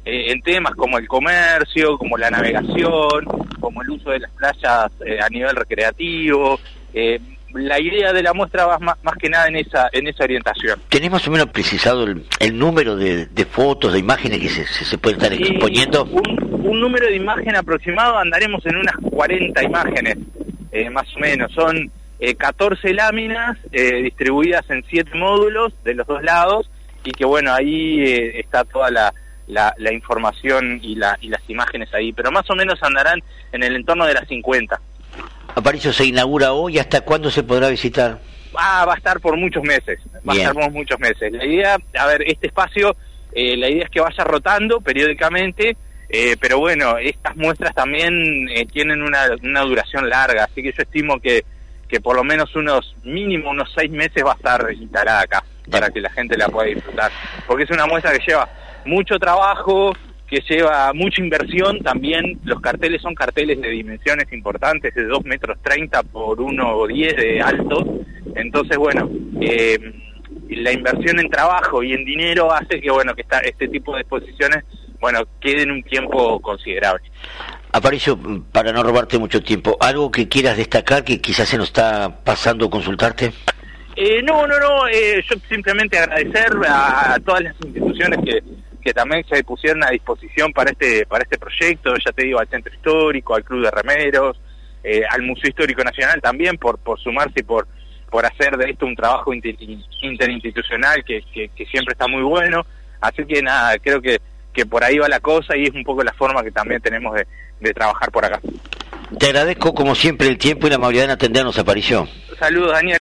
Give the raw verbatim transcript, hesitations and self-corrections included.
eh, en temas como el comercio, como la navegación, como el uso de las playas eh, a nivel recreativo. Eh, la idea de la muestra va más, más que nada en esa en esa orientación. ¿Tenés más o menos precisado el, el número de, de fotos, de imágenes que se, se, se pueden estar Sí, exponiendo? Un, un número de imagen aproximado, andaremos en unas cuarenta imágenes, eh, más o menos. Son eh, catorce láminas eh, distribuidas en siete módulos de los dos lados, y que bueno, ahí eh, está toda la, la, la información y, la, y las imágenes ahí, pero más o menos andarán en el entorno de las cincuenta. Aparicio, ¿se inaugura hoy? ¿Hasta cuándo se podrá visitar? Ah, va a estar por muchos meses, va Bien. a estar por muchos meses. La idea, a ver, este espacio, eh, la idea es que vaya rotando periódicamente, eh, pero bueno, estas muestras también eh, tienen una, una duración larga, así que yo estimo que, que por lo menos unos, mínimo unos seis meses va a estar instalada acá, para que la gente la pueda disfrutar, porque es una muestra que lleva mucho trabajo, que lleva mucha inversión. También los carteles son carteles de dimensiones importantes, de dos metros treinta por uno diez de alto. Entonces, bueno, eh, la inversión en trabajo y en dinero hace que, bueno, que esta, este tipo de exposiciones, bueno, queden un tiempo considerable. Aparicio, para no robarte mucho tiempo, ¿algo que quieras destacar que quizás se nos está pasando consultarte? Eh, no, no, no, eh, yo simplemente agradecer a, a todas las instituciones que que también se pusieron a disposición para este para este proyecto, ya te digo, al Centro Histórico, al Club de Remeros, eh, al Museo Histórico Nacional también, por por sumarse y por por hacer de esto un trabajo inter, interinstitucional que, que, que siempre está muy bueno. Así que nada, creo que, que por ahí va la cosa, y es un poco la forma que también tenemos de, de trabajar por acá. Te agradezco como siempre el tiempo y la amabilidad en atendernos, Aparicio. Saludos, Daniel.